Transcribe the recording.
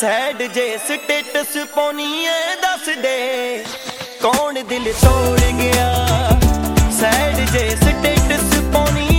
Sad जे status पाउनी ऐ दस दे कौन दिल तोड़ गया। सैड जे स्टेटस पाउनी